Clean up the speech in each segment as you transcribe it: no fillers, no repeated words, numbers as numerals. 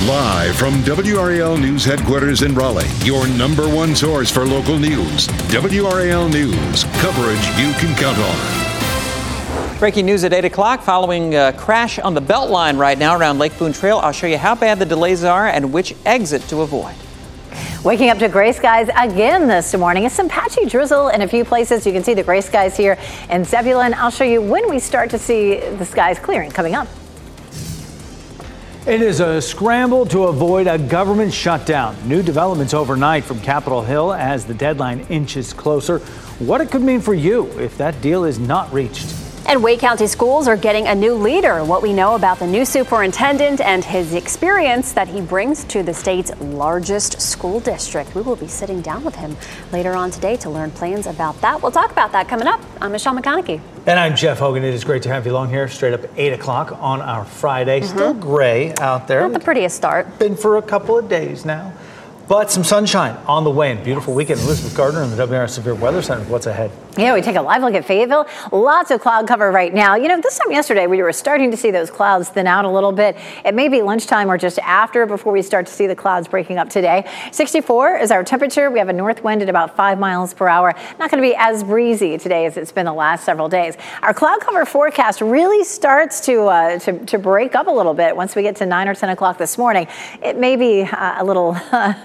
Live from WRAL News Headquarters in Raleigh, your number one source for local news. WRAL News, coverage you can count on. Breaking news at 8 o'clock following a crash on the Beltline right now around Lake Boone Trail. I'll show you how bad the delays are and which exit to avoid. Waking up to gray skies again this morning. It's some patchy drizzle in a few places. You can see the gray skies here in Zebulon. I'll show you when we start to see the skies clearing coming up. It is a scramble to avoid a government shutdown. New developments overnight from Capitol Hill as the deadline inches closer. What it could mean for you if that deal is not reached. And Wake County schools are getting a new leader. What we know about the new superintendent and his experience that he brings to the state's largest school district. We will be sitting down with him later on today to learn plans about that. We'll talk about that coming up. I'm Michelle McConaughey. And I'm Jeff Hogan. It is great to have you along here straight up 8 o'clock on our Friday. Still gray out there. Not the prettiest start. Been for a couple of days now. But some sunshine on the way and beautiful weekend. Elizabeth Gardner in the WRAL Severe Weather Center. What's ahead? Yeah, we take a live look at Fayetteville. Lots of cloud cover right now. You know, this time yesterday, we were starting to see those clouds thin out a little bit. It may be lunchtime or just after before we start to see the clouds breaking up today. 64 is our temperature. We have a north wind at about 5 miles per hour. Not going to be as breezy today as it's been the last several days. Our cloud cover forecast really starts to break up a little bit once we get to 9 or 10 o'clock this morning. It may be a little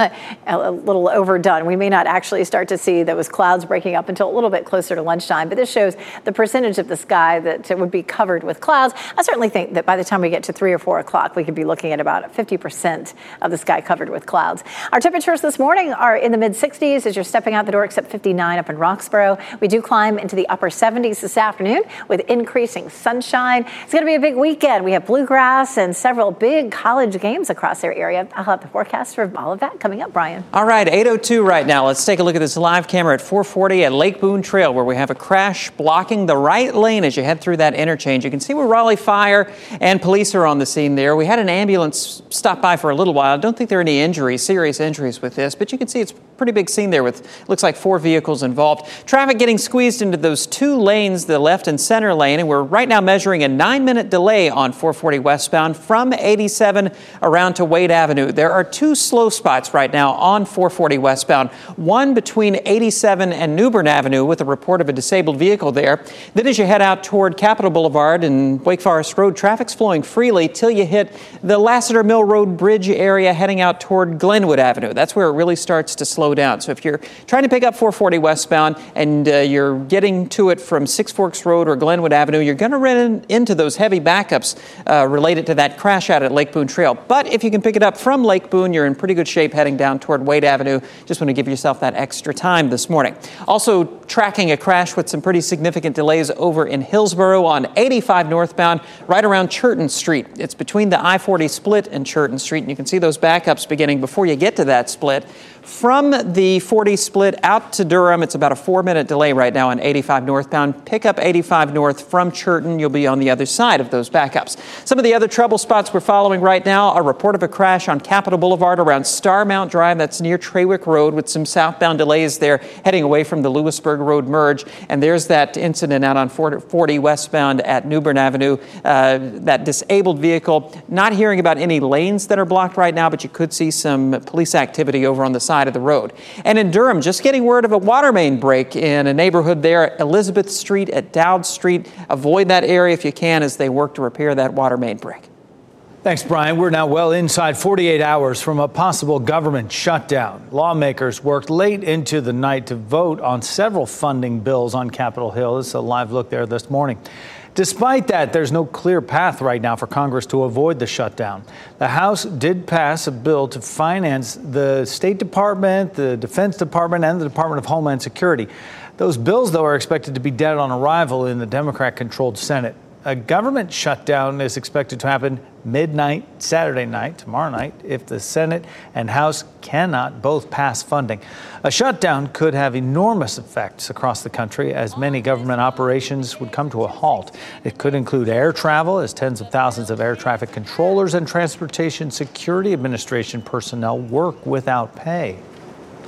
overdone. We may not actually start to see those clouds breaking up until a little bit closer to lunchtime, but this shows the percentage of the sky that would be covered with clouds. I certainly think that by the time we get to 3 or 4 o'clock, we could be looking at about 50% of the sky covered with clouds. Our temperatures this morning are in the mid-60s as you're stepping out the door, except 59 up in Roxborough. We do climb into the upper 70s this afternoon with increasing sunshine. It's going to be a big weekend. We have bluegrass and several big college games across our area. I'll have the forecast for all of that coming up, Brian. All right, 8:02 right now. Let's take a look at this live camera at 440 at Lake Boone Trail, where we have a crash blocking the right lane as you head through that interchange. You can see where Raleigh Fire and police are on the scene there. We had an ambulance stop by for a little while. I don't think there are any injuries, serious injuries with this, but you can see it's a pretty big scene there with, looks like 4 vehicles involved. Traffic getting squeezed into those 2 lanes, the left and center lane, and we're right now measuring a 9-minute delay on 440 westbound from 87 around to Wade Avenue. There are 2 slow spots right now on 440 westbound, one between 87 and Newbern Avenue with a report of a disabled vehicle there. Then as you head out toward Capitol Boulevard and Wake Forest Road, traffic's flowing freely till you hit the Lassiter Mill Road Bridge area heading out toward Glenwood Avenue. That's where it really starts to slow down. So if you're trying to pick up 440 westbound and you're getting to it from Six Forks Road or Glenwood Avenue, you're going to run into those heavy backups related to that crash out at Lake Boone Trail. But if you can pick it up from Lake Boone, you're in pretty good shape heading down toward Wade Avenue. Just want to give yourself that extra time this morning. Also tracking a crash with some pretty significant delays over in Hillsborough on 85 northbound, right around Churton Street. It's between the I-40 split and Churton Street, and you can see those backups beginning before you get to that split. From the 40 split out to Durham, it's about a 4-minute delay right now on 85 northbound. Pick up 85 north from Churton. You'll be on the other side of those backups. Some of the other trouble spots we're following right now, a report of a crash on Capitol Boulevard around Starmount Drive. That's near Trawick Road with some southbound delays there heading away from the Lewisburg Road merge. And there's that incident out on 40 westbound at Newbern Avenue, that disabled vehicle. Not hearing about any lanes that are blocked right now, but you could see some police activity over on the side of the road. And in Durham, just getting word of a water main break in a neighborhood there, Elizabeth Street at Dowd Street. Avoid that area if you can as they work to repair that water main break. Thanks, Brian. We're now well inside 48 hours from a possible government shutdown. Lawmakers worked late into the night to vote on several funding bills on Capitol Hill. It's a live look there this morning. Despite that, there's no clear path right now for Congress to avoid the shutdown. The House did pass a bill to finance the State Department, the Defense Department, and the Department of Homeland Security. Those bills, though, are expected to be dead on arrival in the Democrat-controlled Senate. A government shutdown is expected to happen midnight Saturday night, tomorrow night, if the Senate and House cannot both pass funding. A shutdown could have enormous effects across the country as many government operations would come to a halt. It could include air travel as tens of thousands of air traffic controllers and Transportation Security Administration personnel work without pay.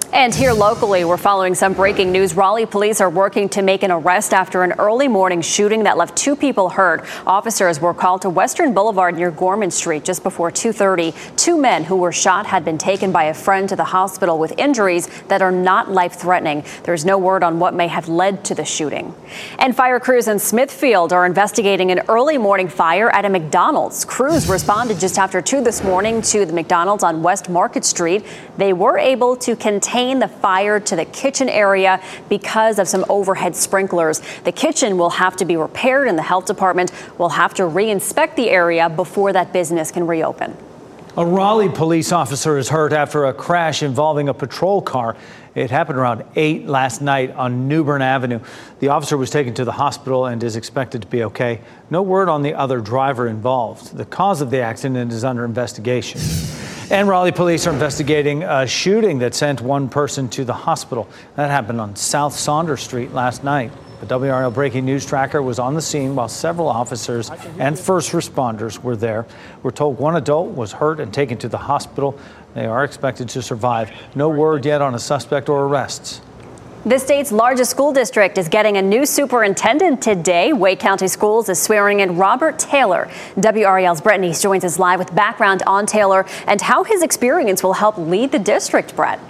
And here locally, we're following some breaking news. Raleigh police are working to make an arrest after an early morning shooting that left 2 people hurt. Officers were called to Western Boulevard near Gorman Street just before 2:30. 2 men who were shot had been taken by a friend to the hospital with injuries that are not life-threatening. There's no word on what may have led to the shooting. And fire crews in Smithfield are investigating an early morning fire at a McDonald's. Crews responded just after 2 this morning to the McDonald's on West Market Street. They were able to contain the fire to the kitchen area because of some overhead sprinklers. The kitchen will have to be repaired and the health department will have to re-inspect the area before that business can reopen. A Raleigh police officer is hurt after a crash involving a patrol car. It happened around 8 last night on Newbern Avenue. The officer was taken to the hospital and is expected to be okay. No word on the other driver involved. The cause of the accident is under investigation. And Raleigh police are investigating a shooting that sent 1 person to the hospital. That happened on South Saunders Street last night. The WRAL Breaking News Tracker was on the scene while several officers and first responders were there. We're told 1 adult was hurt and taken to the hospital. They are expected to survive. No word yet on a suspect or arrests. The state's largest school district is getting a new superintendent today. Wake County Schools is swearing in Robert Taylor. WRAL's Brett Neese joins us live with background on Taylor and how his experience will help lead the district, Brett.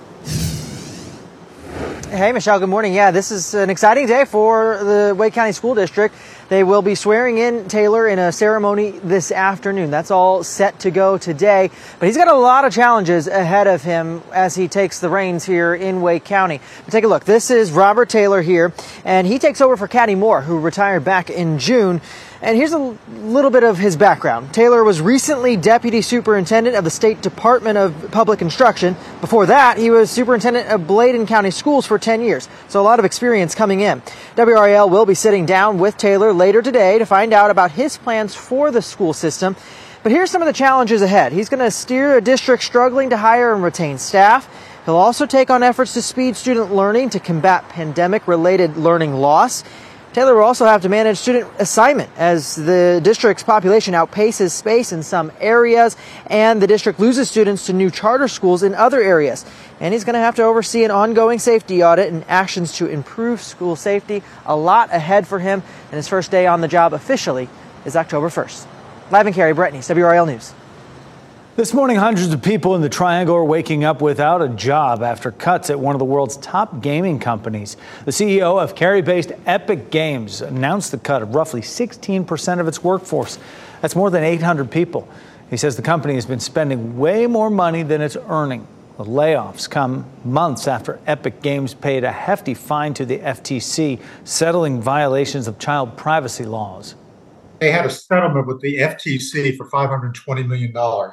Hey, Michelle, good morning. Yeah, this is an exciting day for the Wake County School District. They will be swearing in Taylor in a ceremony this afternoon. That's all set to go today. But he's got a lot of challenges ahead of him as he takes the reins here in Wake County. But take a look. This is Robert Taylor here, and he takes over for Caddy Moore, who retired back in June. And here's a little bit of his background. Taylor was recently Deputy Superintendent of the State Department of Public Instruction. Before that, he was Superintendent of Bladen County Schools for 10 years. So a lot of experience coming in. WRAL will be sitting down with Taylor later today to find out about his plans for the school system. But here's some of the challenges ahead. He's going to steer a district struggling to hire and retain staff. He'll also take on efforts to speed student learning to combat pandemic-related learning loss. Taylor will also have to manage student assignment as the district's population outpaces space in some areas and the district loses students to new charter schools in other areas. And he's going to have to oversee an ongoing safety audit and actions to improve school safety. A lot ahead for him, and his first day on the job officially is October 1st. Live in Cary, Brett Neese, WRAL News. This morning, hundreds of people in the Triangle are waking up without a job after cuts at one of the world's top gaming companies. The CEO of Cary-based Epic Games announced the cut of roughly 16% of its workforce. That's more than 800 people. He says the company has been spending way more money than it's earning. The layoffs come months after Epic Games paid a hefty fine to the FTC, settling violations of child privacy laws. They had a settlement with the FTC for $520 million.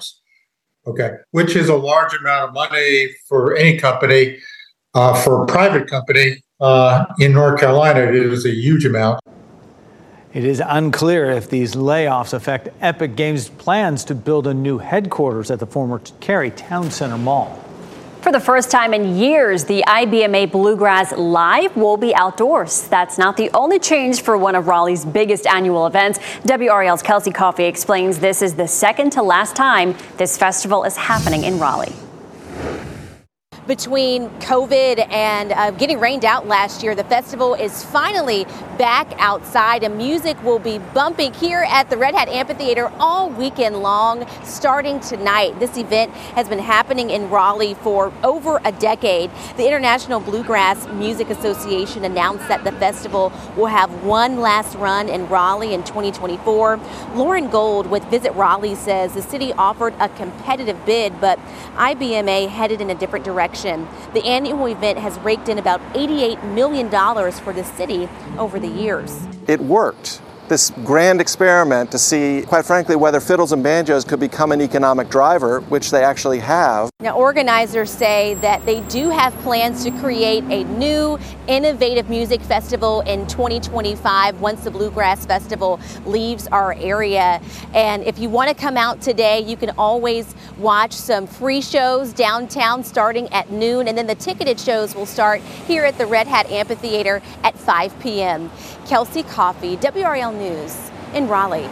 Okay, which is a large amount of money for any company. For a private company in North Carolina, it is a huge amount. It is unclear if these layoffs affect Epic Games' plans to build a new headquarters at the former Cary Town Center Mall. For the first time in years, the IBMA Bluegrass Live will be outdoors. That's not the only change for one of Raleigh's biggest annual events. WRAL's Kelsey Coffey explains this is the second to last time this festival is happening in Raleigh. Between COVID and getting rained out last year, the festival is finally back outside, and music will be bumping here at the Red Hat Amphitheater all weekend long, starting tonight. This event has been happening in Raleigh for over a decade. The International Bluegrass Music Association announced that the festival will have one last run in Raleigh in 2024. Lauren Gold with Visit Raleigh says the city offered a competitive bid, but IBMA headed in a different direction. The annual event has raked in about $88 million for the city over the years. It worked. This grand experiment to see, quite frankly, whether fiddles and banjos could become an economic driver, which they actually have. Now, organizers say that they do have plans to create a new, innovative music festival in 2025 once the Bluegrass Festival leaves our area. And if you want to come out today, you can always watch some free shows downtown starting at noon, and then the ticketed shows will start here at the Red Hat Amphitheater at 5 p.m. Kelsey Coffey, WRAL News in Raleigh.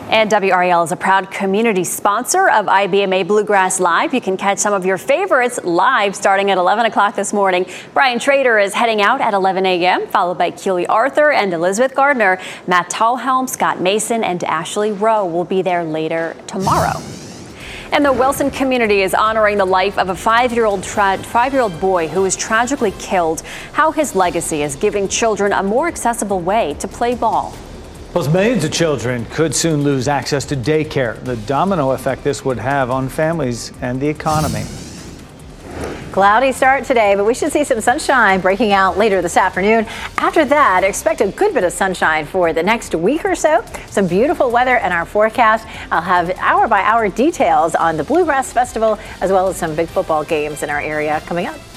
And WRAL is a proud community sponsor of IBMA Bluegrass Live. You can catch some of your favorites live starting at 11 o'clock this morning. Brian Trader is heading out at 11 a.m., followed by Keely Arthur and Elizabeth Gardner. Matt Tallhelm, Scott Mason, and Ashley Rowe will be there later tomorrow. And the Wilson community is honoring the life of a five-year-old boy who was tragically killed. How his legacy is giving children a more accessible way to play ball. Plus, millions of children could soon lose access to daycare. The domino effect this would have on families and the economy. Cloudy start today, but we should see some sunshine breaking out later this afternoon. After that, expect a good bit of sunshine for the next week or so. Some beautiful weather in our forecast. I'll have hour-by-hour details on the Bluegrass Festival, as well as some big football games in our area coming up.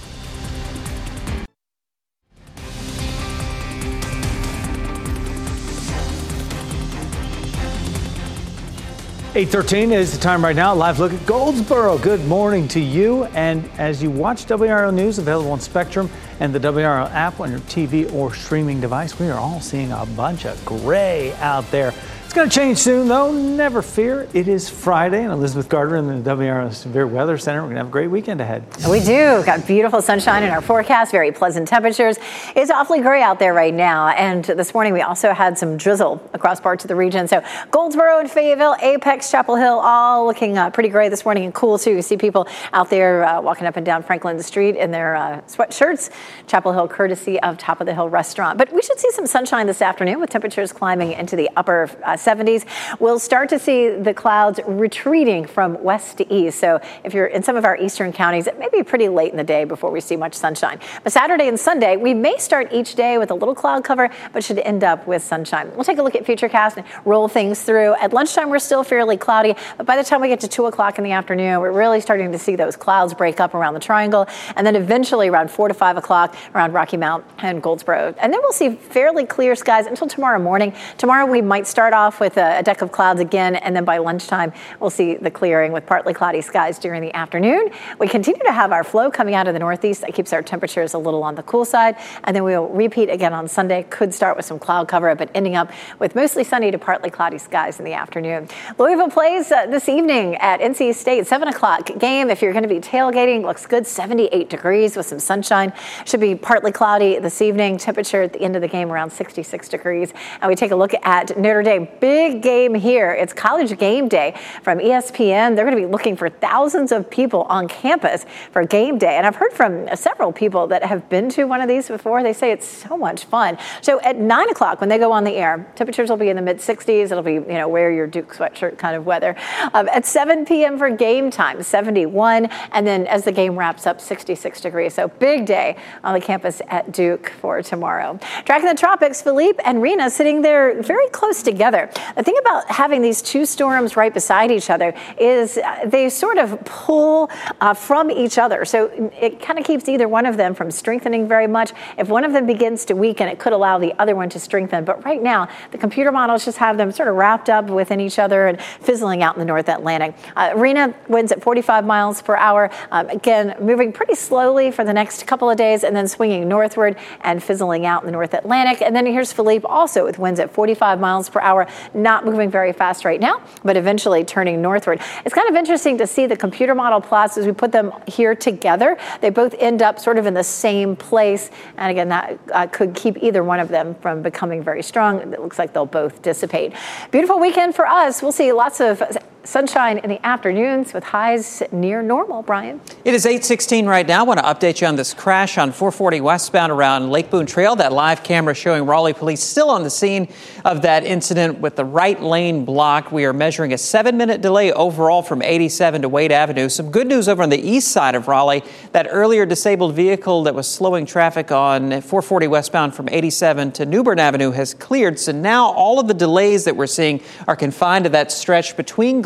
.13 is the time right now. Live look at Goldsboro. Good morning to you. And as you watch WRAL News, available on Spectrum and the WRAL app on your TV or streaming device, we are all seeing a bunch of gray out there. It's going to change soon, though. Never fear. It is Friday, and Elizabeth Gardner in the WRAL Severe Weather Center. We're going to have a great weekend ahead. We do. We've got beautiful sunshine in our forecast, very pleasant temperatures. It's awfully gray out there right now. And this morning, we also had some drizzle across parts of the region. So Goldsboro and Fayetteville, Apex, Chapel Hill, all looking pretty gray this morning and cool, too. You see people out there walking up and down Franklin Street in their sweatshirts. Chapel Hill, courtesy of Top of the Hill Restaurant. But we should see some sunshine this afternoon with temperatures climbing into the upper 70s. We'll start to see the clouds retreating from west to east. So if you're in some of our eastern counties, it may be pretty late in the day before we see much sunshine. But Saturday and Sunday, we may start each day with a little cloud cover, but should end up with sunshine. We'll take a look at Futurecast and roll things through. At lunchtime, we're still fairly cloudy, but by the time we get to 2 o'clock in the afternoon, we're really starting to see those clouds break up around the triangle, and then eventually around 4 to 5 o'clock around Rocky Mount and Goldsboro. And then we'll see fairly clear skies until tomorrow morning. Tomorrow, we might start off with a deck of clouds again, and then by lunchtime, we'll see the clearing with partly cloudy skies during the afternoon. We continue to have our flow coming out of the northeast. That keeps our temperatures a little on the cool side, and then we'll repeat again on Sunday. Could start with some cloud cover, but ending up with mostly sunny to partly cloudy skies in the afternoon. Louisville plays this evening at NC State, 7 o'clock game. If you're going to be tailgating, looks good, 78 degrees with some sunshine. Should be partly cloudy this evening. Temperature at the end of the game around 66 degrees. And we take a look at Notre Dame. Big game here. It's College Game Day from ESPN. They're going to be looking for thousands of people on campus for game day. And I've heard from several people that have been to one of these before. They say it's so much fun. So at 9 o'clock when they go on the air, temperatures will be in the mid 60s. It'll be, wear your Duke sweatshirt kind of weather. At 7 p.m. for game time, 71. And then as the game wraps up, 66 degrees. So big day on the campus at Duke for tomorrow. Track in the tropics, Philippe and Rena sitting there very close together. The thing about having these two storms right beside each other is they sort of pull from each other. So it kind of keeps either one of them from strengthening very much. If one of them begins to weaken, it could allow the other one to strengthen. But right now, the computer models just have them sort of wrapped up within each other and fizzling out in the North Atlantic. Rena winds at 45 miles per hour. Again, moving pretty slowly for the next couple of days and then swinging northward and fizzling out in the North Atlantic. And then here's Philippe also with winds at 45 miles per hour, not moving very fast right now, but eventually turning northward. It's kind of interesting to see the computer model plots as we put them here together. They both end up sort of in the same place. And again, that could keep either one of them from becoming very strong. It looks like they'll both dissipate. Beautiful weekend for us. We'll see lots of sunshine in the afternoons with highs near normal, Brian. It is 8:16 right now. I want to update you on this crash on 440 westbound around Lake Boone Trail. That live camera showing Raleigh police still on the scene of that incident with the right lane blocked. We are measuring a 7-minute delay overall from 87 to Wade Avenue. Some good news over on the east side of Raleigh. That earlier disabled vehicle that was slowing traffic on 440 westbound from 87 to New Bern Avenue has cleared. So now all of the delays that we're seeing are confined to that stretch between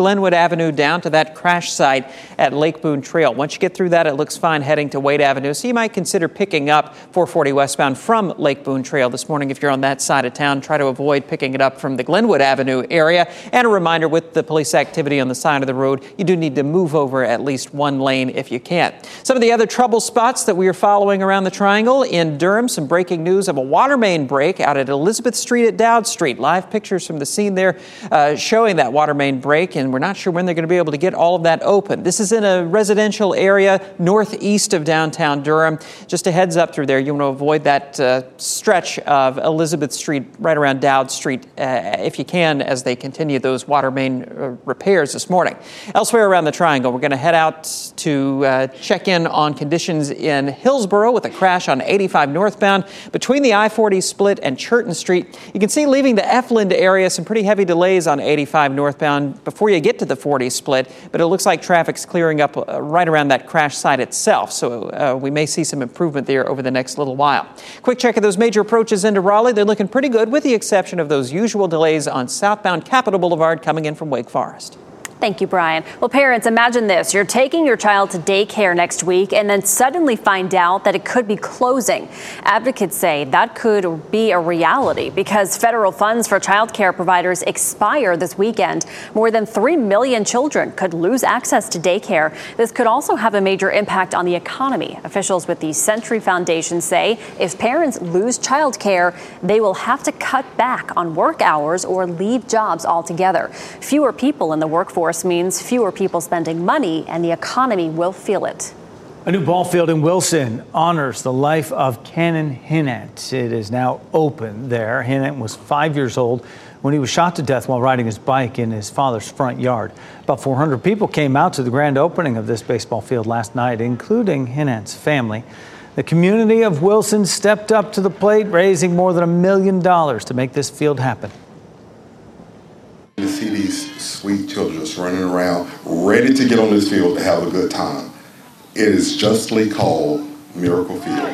Glenwood Avenue down to that crash site at Lake Boone Trail. Once you get through that, it looks fine heading to Wade Avenue. So you might consider picking up 440 westbound from Lake Boone Trail this morning if you're on that side of town. Try to avoid picking it up from the Glenwood Avenue area. And a reminder, with the police activity on the side of the road, you do need to move over at least one lane if you can. Some of the other trouble spots that we are following around the Triangle in Durham, some breaking news of a water main break out at Elizabeth Street at Dowd Street. Live pictures from the scene there showing that water main break, and we're not sure when they're going to be able to get all of that open. This is in a residential area northeast of downtown Durham. Just a heads up through there, you want to avoid that stretch of Elizabeth Street right around Dowd Street if you can, as they continue those water main repairs this morning. Elsewhere around the Triangle, we're going to head out to check in on conditions in Hillsborough with a crash on 85 northbound between the I-40 split and Churton Street. You can see leaving the Efland area some pretty heavy delays on 85 northbound before you get to the 40 split, but it looks like traffic's clearing up right around that crash site itself, so we may see some improvement there over the next little while. Quick check of those major approaches into Raleigh. They're looking pretty good with the exception of those usual delays on southbound Capitol Boulevard coming in from Wake Forest. Thank you, Brian. Well, parents, imagine this. You're taking your child to daycare next week and then suddenly find out that it could be closing. Advocates say that could be a reality because federal funds for child care providers expire this weekend. More than 3 million children could lose access to daycare. This could also have a major impact on the economy. Officials with the Century Foundation say if parents lose child care, they will have to cut back on work hours or leave jobs altogether. Fewer people in the workforce means fewer people spending money, and the economy will feel it. A new ball field in Wilson honors the life of Cannon Hinnant. It is now open there. Hinnant was 5 years old when he was shot to death while riding his bike in his father's front yard. About 400 people came out to the grand opening of this baseball field last night, including Hinnant's family. The community of Wilson stepped up to the plate, raising more than $1 million to make this field happen. To see these sweet children just running around, ready to get on this field to have a good time. It is justly called Miracle Field.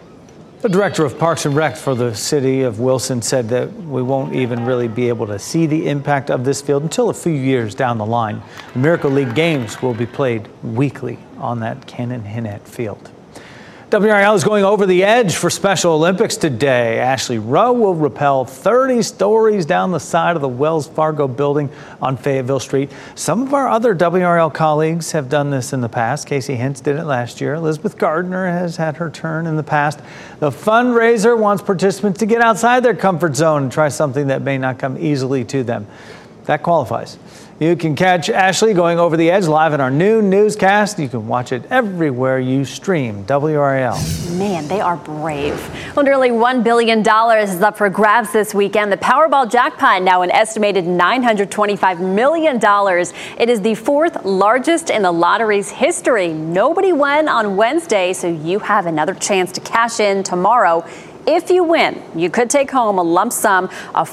The director of Parks and Rec for the city of Wilson said that we won't even really be able to see the impact of this field until a few years down the line. The Miracle League games will be played weekly on that Cannon Hinnant field. WRAL is going over the edge for Special Olympics today. Ashley Rowe will rappel 30 stories down the side of the Wells Fargo building on Fayetteville Street. Some of our other WRAL colleagues have done this in the past. Casey Hintz did it last year. Elizabeth Gardner has had her turn in the past. The fundraiser wants participants to get outside their comfort zone and try something that may not come easily to them. That qualifies. You can catch Ashley going over the edge live in our noon newscast. You can watch it everywhere you stream WRAL. Man, they are brave. Well, nearly $1 billion is up for grabs this weekend. The Powerball jackpot now an estimated $925 million. It is the fourth largest in the lottery's history. Nobody won on Wednesday, so you have another chance to cash in tomorrow. If you win, you could take home a lump sum of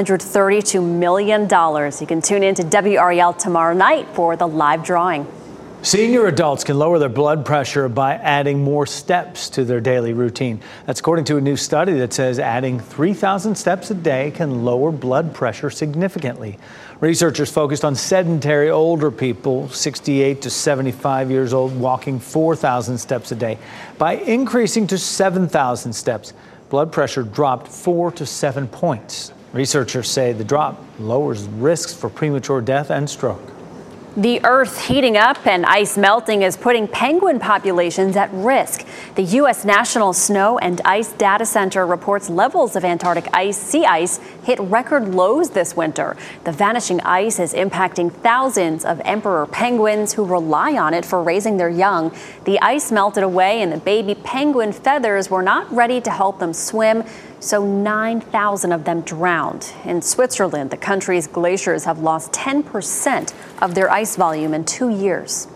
$432 million. You can tune in to WRAL tomorrow night for the live drawing. Senior adults can lower their blood pressure by adding more steps to their daily routine. That's according to a new study that says adding 3,000 steps a day can lower blood pressure significantly. Researchers focused on sedentary older people, 68 to 75 years old, walking 4,000 steps a day. By increasing to 7,000 steps, blood pressure dropped 4 to 7 points. Researchers say the drop lowers risks for premature death and stroke. The Earth heating up and ice melting is putting penguin populations at risk. The U.S. National Snow and Ice Data Center reports levels of Antarctic sea ice hit record lows this winter. The vanishing ice is impacting thousands of emperor penguins who rely on it for raising their young. The ice melted away and the baby penguin feathers were not ready to help them swim, so 9,000 of them drowned. In Switzerland, the country's glaciers have lost 10% of their ice volume in 2 years.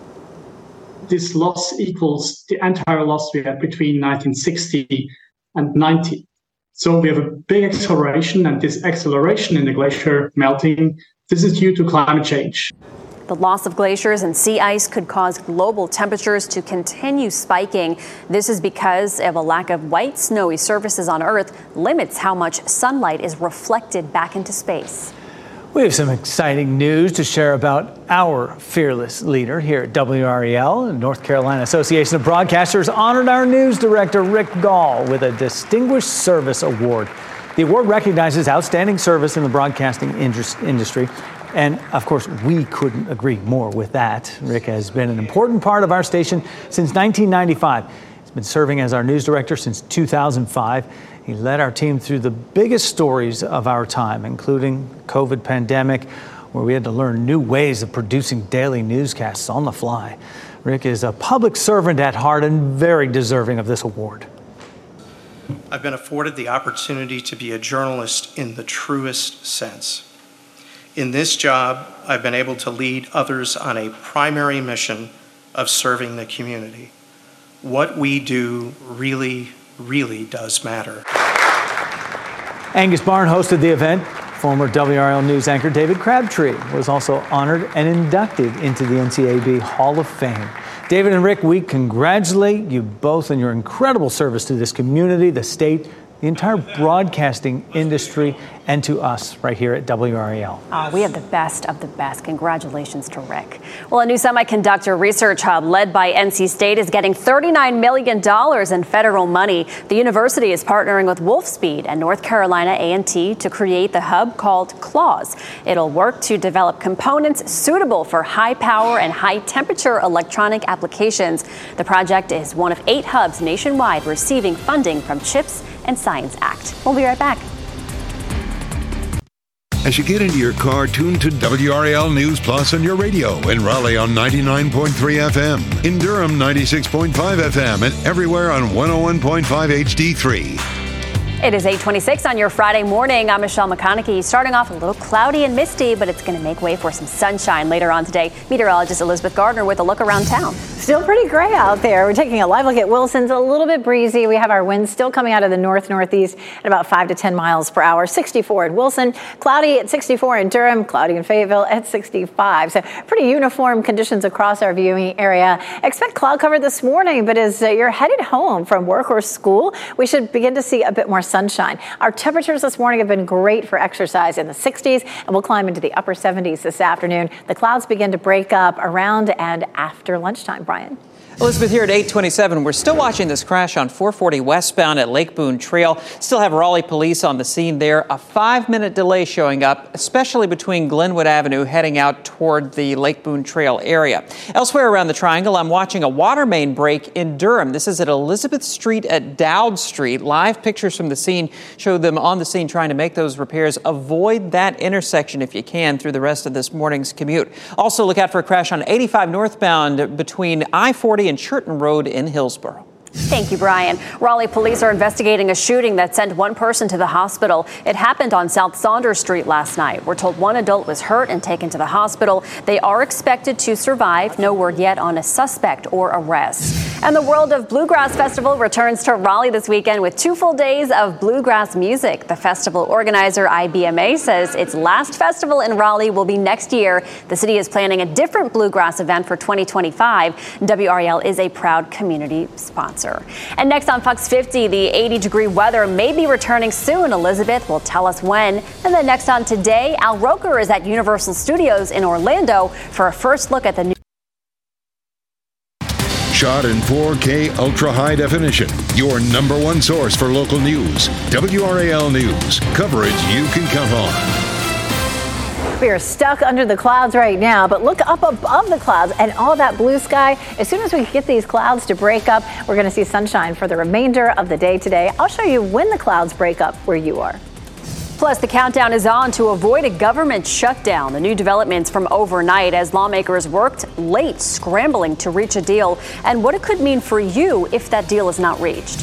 This loss equals the entire loss we had between 1960 and 90. So we have a big acceleration, and this acceleration in the glacier melting, this is due to climate change. The loss of glaciers and sea ice could cause global temperatures to continue spiking. This is because of a lack of white, snowy surfaces on Earth limits how much sunlight is reflected back into space. We have some exciting news to share about our fearless leader here at WRAL. The North Carolina Association of Broadcasters honored our news director, Rick Gall, with a Distinguished Service Award. The award recognizes outstanding service in the broadcasting industry. And, of course, we couldn't agree more with that. Rick has been an important part of our station since 1995. He's been serving as our news director since 2005. He led our team through the biggest stories of our time, including the COVID pandemic, where we had to learn new ways of producing daily newscasts on the fly. Rick is a public servant at heart and very deserving of this award. I've been afforded the opportunity to be a journalist in the truest sense. In this job, I've been able to lead others on a primary mission of serving the community. What we do really does matter. Angus Barn hosted the event. Former WRAL News anchor David Crabtree was also honored and inducted into the NCAB Hall of Fame. David and Rick, we congratulate you both on your incredible service to this community, the state, the entire broadcasting industry, and to us right here at WRAL. We have the best of the best. Congratulations to Rick. Well, a new semiconductor research hub led by NC State is getting $39 million in federal money. The university is partnering with Wolfspeed and North Carolina A&T to create the hub called CLAWS. It'll work to develop components suitable for high power and high temperature electronic applications. The project is one of 8 hubs nationwide receiving funding from CHIPS and Science Act. We'll be right back. As you get into your car, tune to WRAL News Plus on your radio. In Raleigh on 99.3 FM. In Durham, 96.5 FM. And everywhere on 101.5 HD3. It is 8:26 on your Friday morning. I'm Michelle McConaughey. Starting off a little cloudy and misty, but it's going to make way for some sunshine later on today. Meteorologist Elizabeth Gardner with a look around town. Still pretty gray out there. We're taking a live look at Wilson's. A little bit breezy. We have our winds still coming out of the northeast at about 5 to 10 miles per hour. 64 in Wilson, cloudy at 64 in Durham, cloudy in Fayetteville at 65. So pretty uniform conditions across our viewing area. Expect cloud cover this morning, but as you're headed home from work or school, we should begin to see a bit more sunshine. Our temperatures this morning have been great for exercise in the 60s, and we'll climb into the upper 70s this afternoon. The clouds begin to break up around and after lunchtime. Brian. Elizabeth here at 8:27. We're still watching this crash on 440 westbound at Lake Boone Trail. Still have Raleigh police on the scene there. A 5-minute delay showing up, especially between Glenwood Avenue heading out toward the Lake Boone Trail area. Elsewhere around the triangle, I'm watching a water main break in Durham. This is at Elizabeth Street at Dowd Street. Live pictures from the scene show them on the scene trying to make those repairs. Avoid that intersection if you can through the rest of this morning's commute. Also look out for a crash on 85 northbound between I-40 and Churton Road in Hillsborough. Thank you, Brian. Raleigh police are investigating a shooting that sent one person to the hospital. It happened on South Saunders Street last night. We're told one adult was hurt and taken to the hospital. They are expected to survive. No word yet on a suspect or arrest. And the World of Bluegrass Festival returns to Raleigh this weekend with 2 full days of bluegrass music. The festival organizer, IBMA, says its last festival in Raleigh will be next year. The city is planning a different bluegrass event for 2025. WRAL is a proud community sponsor. And next on Fox 50, the 80-degree weather may be returning soon. Elizabeth will tell us when. And then next on Today, Al Roker is at Universal Studios in Orlando for a first look at the new. Shot in 4K ultra high definition. Your number one source for local news. WRAL News. Coverage you can count on. We are stuck under the clouds right now, but look up above the clouds and all that blue sky. As soon as we get these clouds to break up, we're going to see sunshine for the remainder of the day today. I'll show you when the clouds break up where you are. Plus, the countdown is on to avoid a government shutdown. The new developments from overnight as lawmakers worked late scrambling to reach a deal and what it could mean for you if that deal is not reached.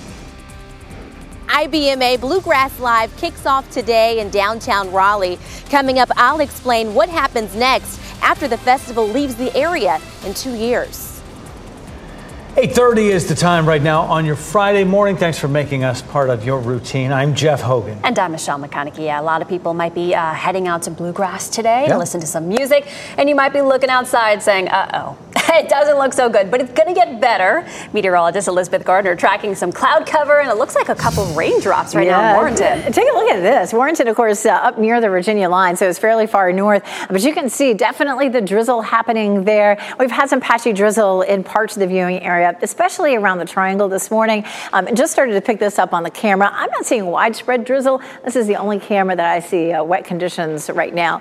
IBMA Bluegrass Live kicks off today in downtown Raleigh. Coming up, I'll explain what happens next after the festival leaves the area in 2 years. 8:30 is the time right now on your Friday morning. Thanks for making us part of your routine. I'm Jeff Hogan. And I'm Michelle McConaughey. Yeah, a lot of people might be heading out to Bluegrass today to listen to some music. And you might be looking outside saying, uh-oh. It doesn't look so good, but it's going to get better. Meteorologist Elizabeth Gardner tracking some cloud cover, and it looks like a couple raindrops right now in Warrenton. Take a look at this. Warrenton, of course, up near the Virginia line, so it's fairly far north. But you can see definitely the drizzle happening there. We've had some patchy drizzle in parts of the viewing area, especially around the Triangle this morning. Just started to pick this up on the camera. I'm not seeing widespread drizzle. This is the only camera that I see wet conditions right now.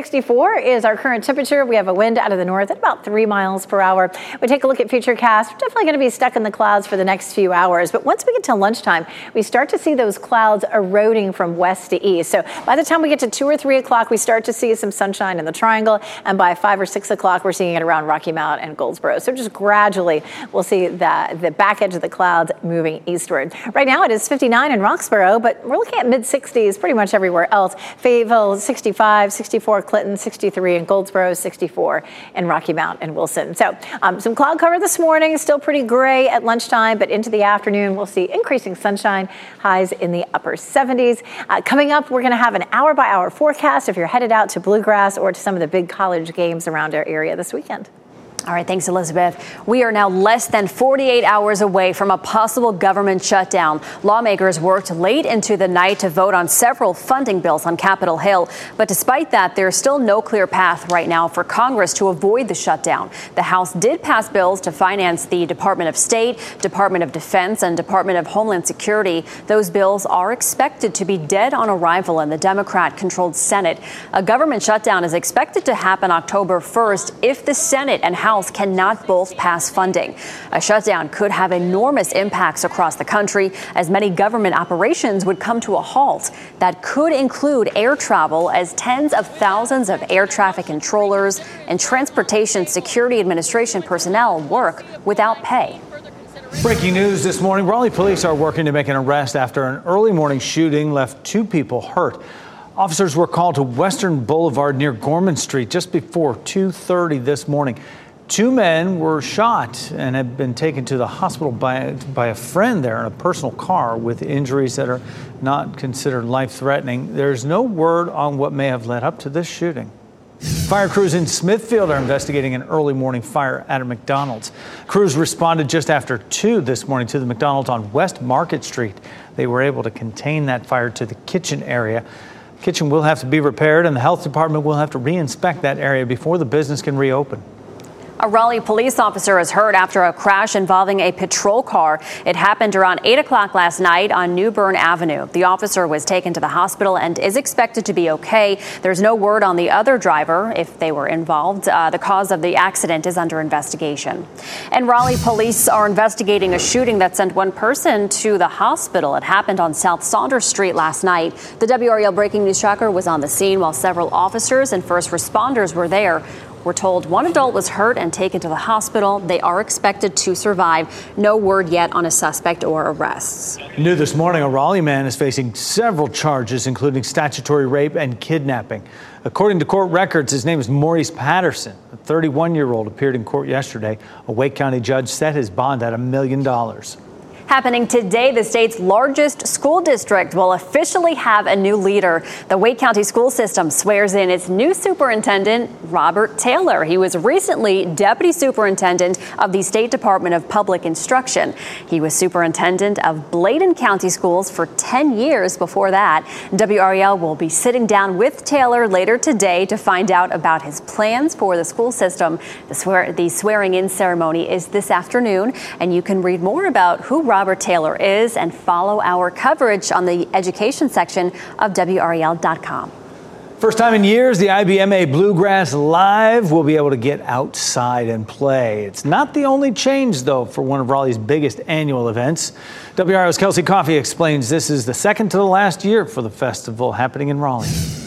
64 is our current temperature. We have a wind out of the north at about 3 miles per hour. We take a look at Futurecast. We're definitely going to be stuck in the clouds for the next few hours. But once we get to lunchtime, we start to see those clouds eroding from west to east. So by the time we get to 2 or 3 o'clock, we start to see some sunshine in the Triangle. And by 5 or 6 o'clock, we're seeing it around Rocky Mount and Goldsboro. So just gradually, we'll see the back edge of the clouds moving eastward. Right now, it is 59 in Roxborough, but we're looking at mid-60s pretty much everywhere else. Fayetteville, 65, 64 Clinton, 63 in Goldsboro, 64 in Rocky Mount and Wilson. So some cloud cover this morning, still pretty gray at lunchtime, but into the afternoon, we'll see increasing sunshine, highs in the upper 70s. Coming up, we're going to have an hour-by-hour forecast if you're headed out to Bluegrass or to some of the big college games around our area this weekend. All right, thanks, Elizabeth. We are now less than 48 hours away from a possible government shutdown. Lawmakers worked late into the night to vote on several funding bills on Capitol Hill. But despite that, there's still no clear path right now for Congress to avoid the shutdown. The House did pass bills to finance the Department of State, Department of Defense, and Department of Homeland Security. Those bills are expected to be dead on arrival in the Democrat-controlled Senate. A government shutdown is expected to happen October 1st if the Senate and House cannot both pass funding. A shutdown could have enormous impacts across the country, as many government operations would come to a halt. That could include air travel, as tens of thousands of air traffic controllers and Transportation Security Administration personnel work without pay. Breaking news this morning, Raleigh police are working to make an arrest after an early morning shooting left 2 people hurt. Officers were called to Western Boulevard near Gorman Street just before 2:30 this morning. 2 men were shot and have been taken to the hospital by a friend there in a personal car with injuries that are not considered life-threatening. There's no word on what may have led up to this shooting. Fire crews in Smithfield are investigating an early morning fire at a McDonald's. Crews responded just after 2 this morning to the McDonald's on West Market Street. They were able to contain that fire to the kitchen area. The kitchen will have to be repaired, and the health department will have to re-inspect that area before the business can reopen. A Raleigh police officer is hurt after a crash involving a patrol car. It happened around 8 o'clock last night on New Bern Avenue. The officer was taken to the hospital and is expected to be okay. There's no word on the other driver if they were involved. The cause of the accident is under investigation. And Raleigh police are investigating a shooting that sent 1 person to the hospital. It happened on South Saunders Street last night. The WRAL Breaking News Tracker was on the scene while several officers and first responders were there. We're told 1 adult was hurt and taken to the hospital. They are expected to survive. No word yet on a suspect or arrests. New this morning, a Raleigh man is facing several charges, including statutory rape and kidnapping. According to court records, his name is Maurice Patterson. A 31-year-old appeared in court yesterday. A Wake County judge set his bond at $1 million. Happening today, the state's largest school district will officially have a new leader. The Wake County school system swears in its new superintendent, Robert Taylor. He was recently deputy superintendent of the State Department of Public Instruction. He was superintendent of Bladen County Schools for 10 years before that. WRAL will be sitting down with Taylor later today to find out about his plans for the school system. The swearing-in ceremony is this afternoon, and you can read more about who Robert Taylor is and follow our coverage on the education section of WRAL.com. First time in years, the IBMA Bluegrass Live will be able to get outside and play. It's not the only change, though, for one of Raleigh's biggest annual events. WRAL's Kelsey Coffey explains this is the second to the last year for the festival happening in Raleigh.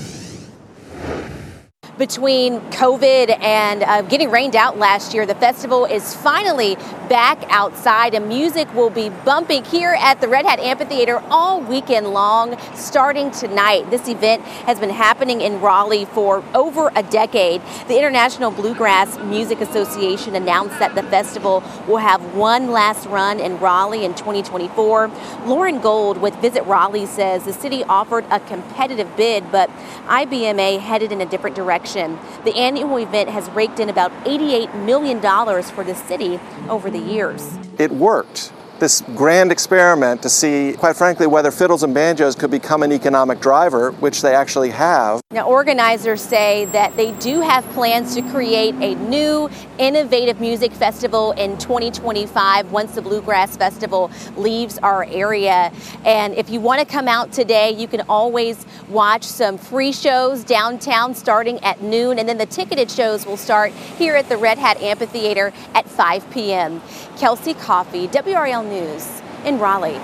Between COVID and getting rained out last year, the festival is finally back outside, and music will be bumping here at the Red Hat Amphitheater all weekend long, starting tonight. This event has been happening in Raleigh for over a decade. The International Bluegrass Music Association announced that the festival will have one last run in Raleigh in 2024. Lauren Gold with Visit Raleigh says the city offered a competitive bid, but IBMA headed in a different direction attraction. The annual event has raked in about $88 million for the city over the years. It worked. This grand experiment to see, quite frankly, whether fiddles and banjos could become an economic driver, which they actually have. Now, organizers say that they do have plans to create a new, innovative music festival in 2025 once the Bluegrass Festival leaves our area. And if you want to come out today, you can always watch some free shows downtown starting at noon, and then the ticketed shows will start here at the Red Hat Amphitheater at 5 p.m. Kelsey Coffey, WRAL News in Raleigh.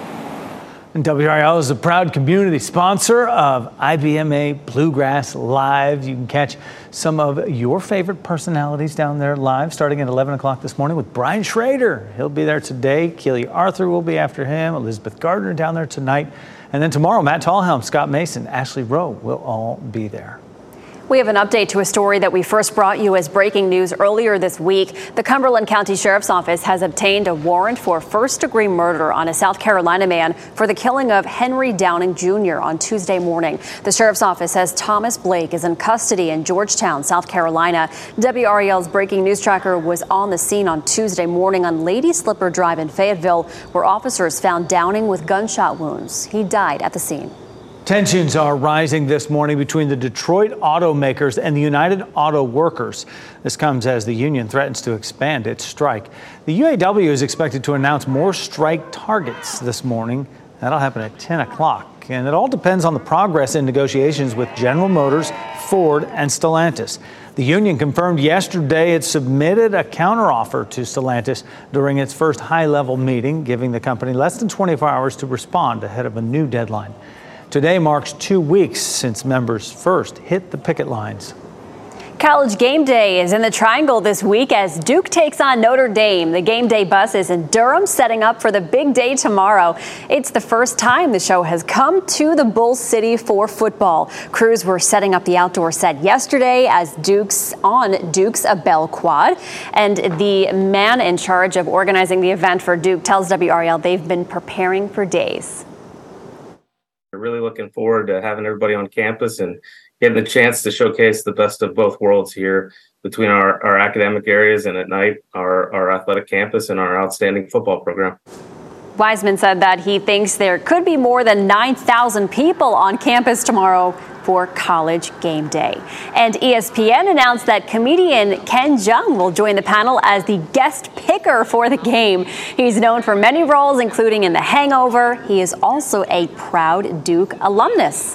And WRAL is a proud community sponsor of IBMA Bluegrass Live. You can catch some of your favorite personalities down there live starting at 11 o'clock this morning with Brian Schrader. He'll be there today. Keely Arthur will be after him. Elizabeth Gardner down there tonight. And then tomorrow, Matt Tallhelm, Scott Mason, Ashley Rowe will all be there. We have an update to a story that we first brought you as breaking news earlier this week. The Cumberland County Sheriff's Office has obtained a warrant for first-degree murder on a South Carolina man for the killing of Henry Downing Jr. on Tuesday morning. The Sheriff's Office says Thomas Blake is in custody in Georgetown, South Carolina. WRAL's breaking news tracker was on the scene on Tuesday morning on Lady Slipper Drive in Fayetteville, where officers found Downing with gunshot wounds. He died at the scene. Tensions are rising this morning between the Detroit automakers and the United Auto Workers. This comes as the union threatens to expand its strike. The UAW is expected to announce more strike targets this morning. That'll happen at 10 o'clock. And it all depends on the progress in negotiations with General Motors, Ford, and Stellantis. The union confirmed yesterday it submitted a counteroffer to Stellantis during its first high-level meeting, giving the company less than 24 hours to respond ahead of a new deadline. Today marks 2 weeks since members first hit the picket lines. College game day is in the Triangle this week as Duke takes on Notre Dame. The game day bus is in Durham, setting up for the big day tomorrow. It's the first time the show has come to the Bull City for football. Crews were setting up the outdoor set yesterday as Duke's a Bell Quad. And the man in charge of organizing the event for Duke tells WRAL they've been preparing for days. We're really looking forward to having everybody on campus and getting the chance to showcase the best of both worlds here between our academic areas and at night our athletic campus and our outstanding football program. Wiseman said that he thinks there could be more than 9,000 people on campus tomorrow for college game day. And ESPN announced that comedian Ken Jeong will join the panel as the guest picker for the game. He's known for many roles, including in The Hangover. He is also a proud Duke alumnus.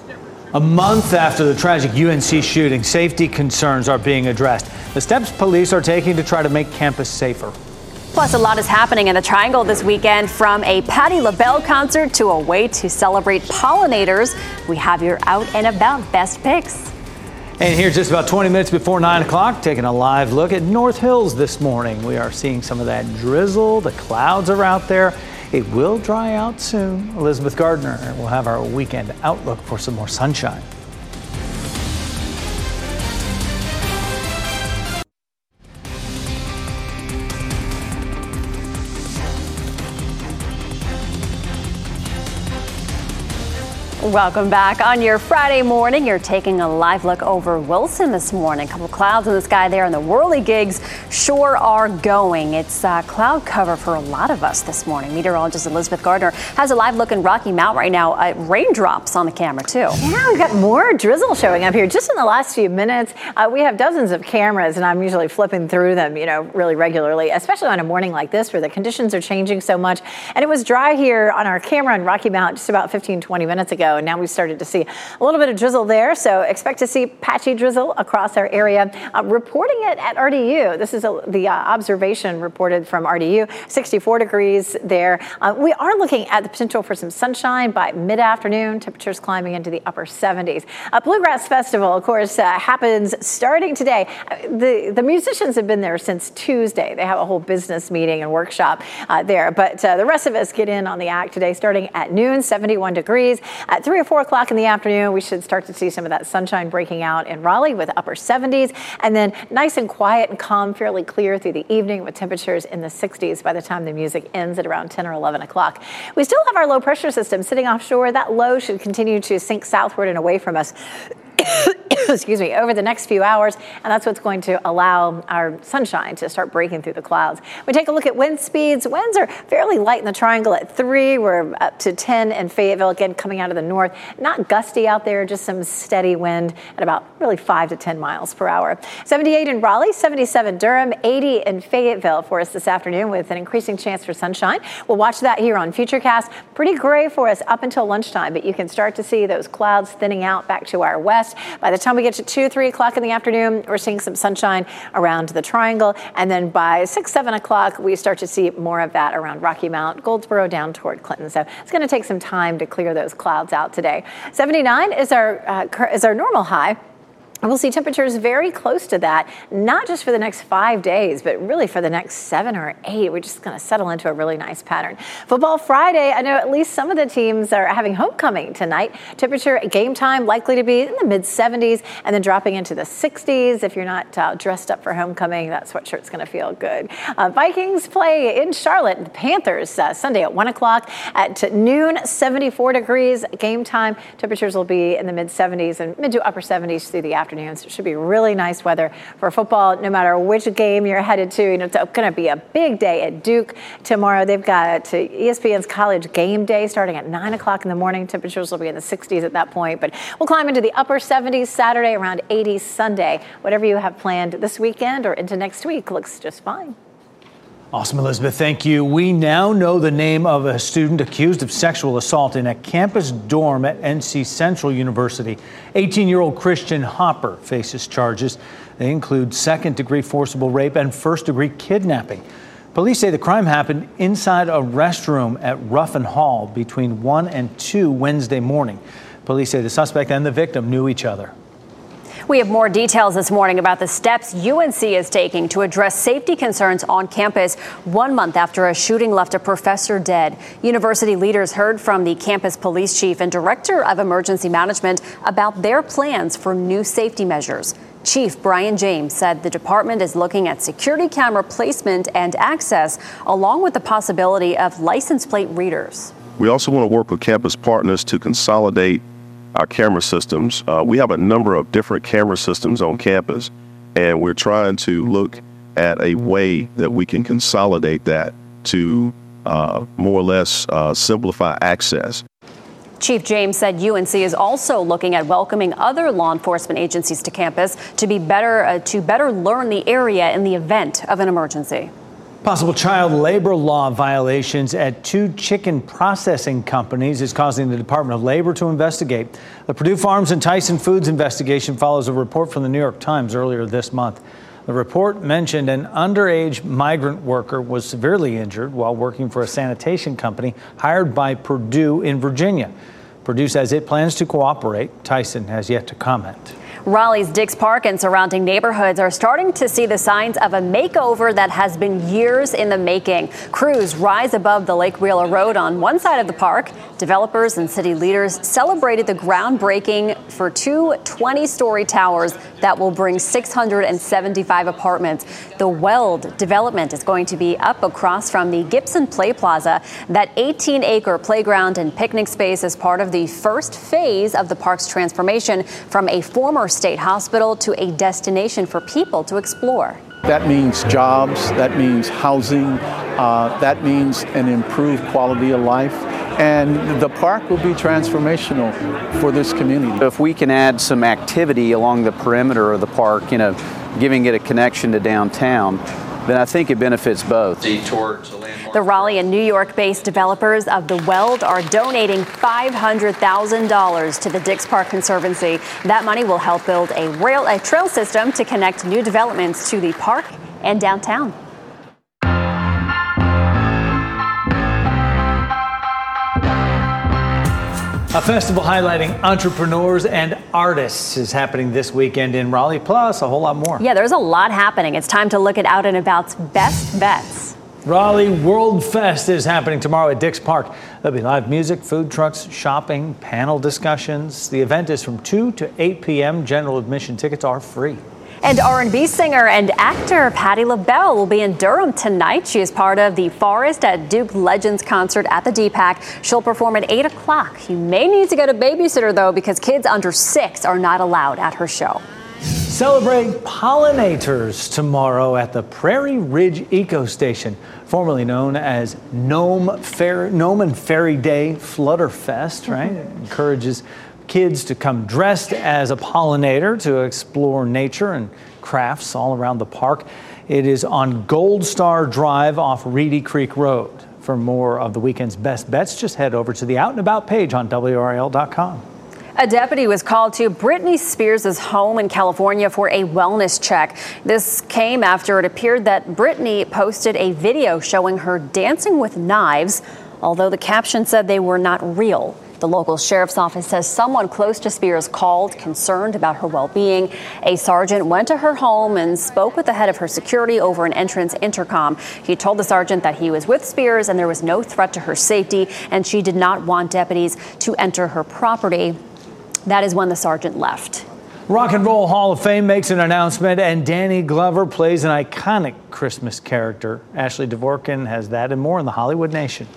A month after the tragic UNC shooting, safety concerns are being addressed. The steps police are taking to try to make campus safer. Plus, a lot is happening in the Triangle this weekend, from a Patti LaBelle concert to a way to celebrate pollinators. We have your out and about best picks. And here just about 20 minutes before 9 o'clock, taking a live look at North Hills this morning. We are seeing some of that drizzle. The clouds are out there. It will dry out soon. Elizabeth Gardner will have our weekend outlook for some more sunshine. Welcome back. On your Friday morning, you're taking a live look over Wilson this morning. A couple of clouds in the sky there, and the whirligigs sure are going. It's cloud cover for a lot of us this morning. Meteorologist Elizabeth Gardner has a live look in Rocky Mount right now. Raindrops on the camera, too. Yeah, we've got more drizzle showing up here just in the last few minutes. We have dozens of cameras, and I'm usually flipping through them, really regularly, especially on a morning like this where the conditions are changing so much. And it was dry here on our camera in Rocky Mount just about 15-20 minutes ago. And now we've started to see a little bit of drizzle there. So expect to see patchy drizzle across our area. Reporting it at RDU. This is the observation reported from RDU. 64 degrees there. We are looking at the potential for some sunshine by mid-afternoon. Temperatures climbing into the upper 70s. Bluegrass Festival, of course, happens starting today. The musicians have been there since Tuesday. They have a whole business meeting and workshop there. But the rest of us get in on the act today starting at noon, 71 degrees. At 3 or 4 o'clock in the afternoon, we should start to see some of that sunshine breaking out in Raleigh with upper 70s. And then nice and quiet and calm, fairly clear through the evening with temperatures in the 60s by the time the music ends at around 10 or 11 o'clock. We still have our low pressure system sitting offshore. That low should continue to sink southward and away from us excuse me, over the next few hours, and that's what's going to allow our sunshine to start breaking through the clouds. We take a look at wind speeds. Winds are fairly light in the Triangle at 3. We're up to 10 in Fayetteville, again coming out of the north. Not gusty out there, just some steady wind at about really 5 to 10 miles per hour. 78 in Raleigh, 77 Durham, 80 in Fayetteville for us this afternoon with an increasing chance for sunshine. We'll watch that here on Futurecast. Pretty gray for us up until lunchtime, but you can start to see those clouds thinning out back to our west. By the time we get to 2, 3 o'clock in the afternoon, we're seeing some sunshine around the Triangle. And then by 6, 7 o'clock, we start to see more of that around Rocky Mount, Goldsboro down toward Clinton. So it's going to take some time to clear those clouds out today. 79 is our normal high. And we'll see temperatures very close to that, not just for the next 5 days, but really for the next 7 or 8. We're just going to settle into a really nice pattern. Football Friday, I know at least some of the teams are having homecoming tonight. Temperature at game time likely to be in the mid-70s and then dropping into the 60s. If you're not dressed up for homecoming, that sweatshirt's going to feel good. Vikings play in Charlotte. The Panthers Sunday at 1 o'clock. At noon, 74 degrees. Game time, temperatures will be in the mid-70s and mid to upper 70s through the afternoon. So it should be really nice weather for football, no matter which game you're headed to. You know, it's going to be a big day at Duke tomorrow. They've got ESPN's College Game Day starting at 9 o'clock in the morning. Temperatures will be in the 60s at that point, but we'll climb into the upper 70s Saturday, around 80 Sunday. Whatever you have planned this weekend or into next week looks just fine. Awesome, Elizabeth. Thank you. We now know the name of a student accused of sexual assault in a campus dorm at NC Central University. 18-year-old Christian Hopper faces charges. They include second-degree forcible rape and first-degree kidnapping. Police say the crime happened inside a restroom at Ruffin Hall between 1 and 2 Wednesday morning. Police say the suspect and the victim knew each other. We have more details this morning about the steps UNC is taking to address safety concerns on campus 1 month after a shooting left a professor dead. University leaders heard from the campus police chief and director of emergency management about their plans for new safety measures. Chief Brian James said the department is looking at security camera placement and access, along with the possibility of license plate readers. We also want to work with campus partners to consolidate our camera systems. We have a number of different camera systems on campus, and we're trying to look at a way that we can consolidate that to more or less simplify access. Chief James said UNC is also looking at welcoming other law enforcement agencies to campus to better learn the area in the event of an emergency. Possible child labor law violations at 2 chicken processing companies is causing the Department of Labor to investigate. The Purdue Farms and Tyson Foods investigation follows a report from the New York Times earlier this month. The report mentioned an underage migrant worker was severely injured while working for a sanitation company hired by Purdue in Virginia. Purdue says it plans to cooperate. Tyson has yet to comment. Raleigh's Dix Park and surrounding neighborhoods are starting to see the signs of a makeover that has been years in the making. Crews rise above the Lake Wheeler Road on one side of the park. Developers and city leaders celebrated the groundbreaking for 2 20-story towers that will bring 675 apartments. The Weld development is going to be up across from the Gibson Play Plaza. That 18-acre playground and picnic space is part of the first phase of the park's transformation from a former state hospital to a destination for people to explore. That means jobs, that means housing, that means an improved quality of life. And the park will be transformational for this community. If we can add some activity along the perimeter of the park, giving it a connection to downtown, then I think it benefits both. The Raleigh and New York-based developers of the Weld are donating $500,000 to the Dix Park Conservancy. That money will help build a trail system to connect new developments to the park and downtown. A festival highlighting entrepreneurs and artists is happening this weekend in Raleigh, plus a whole lot more. Yeah, there's a lot happening. It's time to look at Out and About's best bets. Raleigh World Fest is happening tomorrow at Dix Park. There'll be live music, food trucks, shopping, panel discussions. The event is from 2 to 8 p.m. General admission tickets are free. And R&B singer and actor Patti LaBelle will be in Durham tonight. She is part of the Forest at Duke Legends concert at the DPAC. She'll perform at 8 o'clock. You may need to get a babysitter, though, because kids under 6 are not allowed at her show. Celebrate pollinators tomorrow at the Prairie Ridge Eco Station, formerly known as Gnome and Fairy Day Flutterfest, right? It encourages kids to come dressed as a pollinator to explore nature and crafts all around the park. It is on Gold Star Drive off Reedy Creek Road. For more of the weekend's best bets, just head over to the Out and About page on WRAL.com. A deputy was called to Britney Spears' home in California for a wellness check. This came after it appeared that Britney posted a video showing her dancing with knives, although the caption said they were not real. The local sheriff's office says someone close to Spears called, concerned about her well-being. A sergeant went to her home and spoke with the head of her security over an entrance intercom. He told the sergeant that he was with Spears and there was no threat to her safety, and she did not want deputies to enter her property. That is when the sergeant left. Rock and Roll Hall of Fame makes an announcement, and Danny Glover plays an iconic Christmas character. Ashley Dvorkin has that and more in the Hollywood Nation.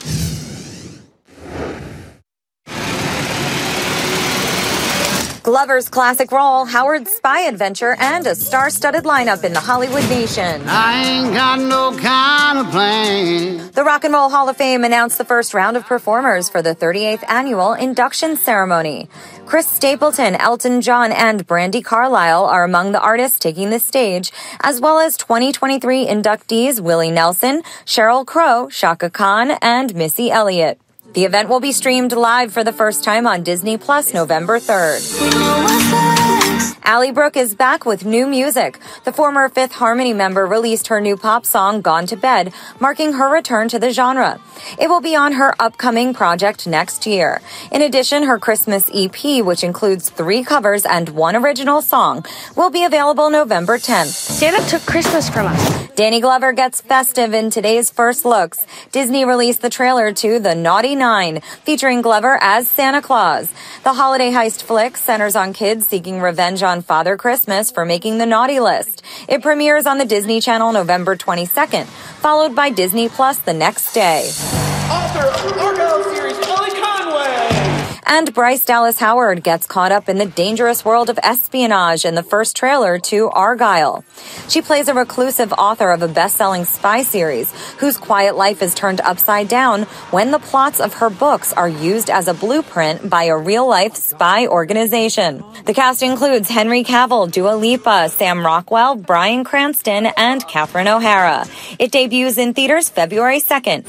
Glover's classic role, Howard's spy adventure, and a star-studded lineup in the Hollywood Nation. I ain't got no kind of plan. The Rock and Roll Hall of Fame announced the first round of performers for the 38th annual induction ceremony. Chris Stapleton, Elton John, and Brandi Carlile are among the artists taking the stage, as well as 2023 inductees Willie Nelson, Sheryl Crow, Chaka Khan, and Missy Elliott. The event will be streamed live for the first time on Disney Plus November 3rd. Ally Brooke is back with new music. The former Fifth Harmony member released her new pop song, Gone to Bed, marking her return to the genre. It will be on her upcoming project next year. In addition, her Christmas EP, which includes 3 covers and 1 original song, will be available November 10th. Santa took Christmas from us. Danny Glover gets festive in today's first looks. Disney released the trailer to The Naughty Nine, featuring Glover as Santa Claus. The holiday heist flick centers on kids seeking revenge on Father Christmas for making the naughty list. It premieres on the Disney Channel November 22nd, followed by Disney Plus the next day. Author of Argyle series, Ellie Conway. And Bryce Dallas Howard gets caught up in the dangerous world of espionage in the first trailer to Argyle. She plays a reclusive author of a best-selling spy series whose quiet life is turned upside down when the plots of her books are used as a blueprint by a real-life spy organization. The cast includes Henry Cavill, Dua Lipa, Sam Rockwell, Bryan Cranston, and Catherine O'Hara. It debuts in theaters February 2nd.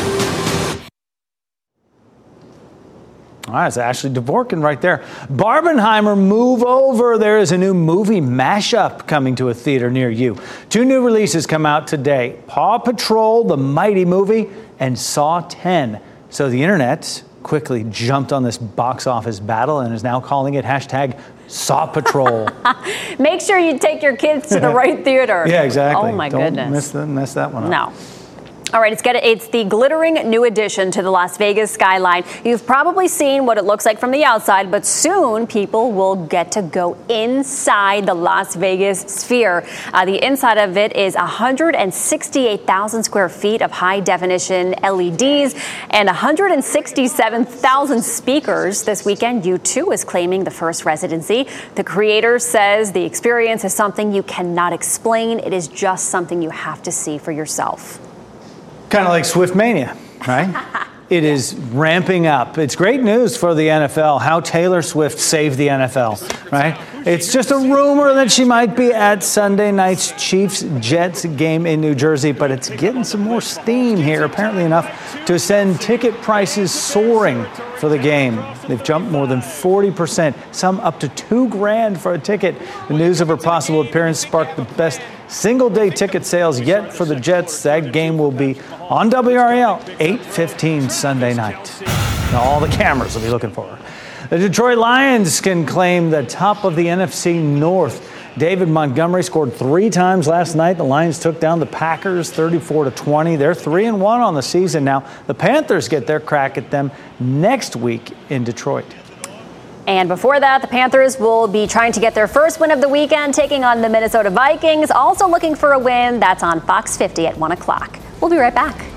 All right, it's Ashley Dvorkin right there. Barbenheimer, move over. There is a new movie mashup coming to a theater near you. 2 new releases come out today. Paw Patrol, the Mighty Movie, and Saw 10. So the internet quickly jumped on this box office battle and is now calling it hashtag Saw Patrol. Make sure you take your kids to the right theater. Yeah, exactly. Oh, my goodness. Don't mess that one up. No. All right, it's the glittering new addition to the Las Vegas skyline. You've probably seen what it looks like from the outside, but soon people will get to go inside the Las Vegas Sphere. The inside of it is 168,000 square feet of high-definition LEDs and 167,000 speakers. This weekend, U2 is claiming the first residency. The creator says the experience is something you cannot explain. It is just something you have to see for yourself. Kind of like Swiftmania, right? It is ramping up. It's great news for the NFL, how Taylor Swift saved the NFL, right? It's just a rumor that she might be at Sunday night's Chiefs-Jets game in New Jersey, but it's getting some more steam here, apparently enough to send ticket prices soaring for the game. They've jumped more than 40%, some up to $2,000 for a ticket. The news of her possible appearance sparked the best single-day ticket sales yet for the Jets. That game will be on WRAL, 8:15 Sunday night. Now, all the cameras will be looking for her. The Detroit Lions can claim the top of the NFC North. David Montgomery scored 3 times last night. The Lions took down the Packers 34-20. They're 3-1 on the season now. The Panthers get their crack at them next week in Detroit. And before that, the Panthers will be trying to get their first win of the weekend, taking on the Minnesota Vikings. Also looking for a win. That's on Fox 50 at 1 o'clock. We'll be right back.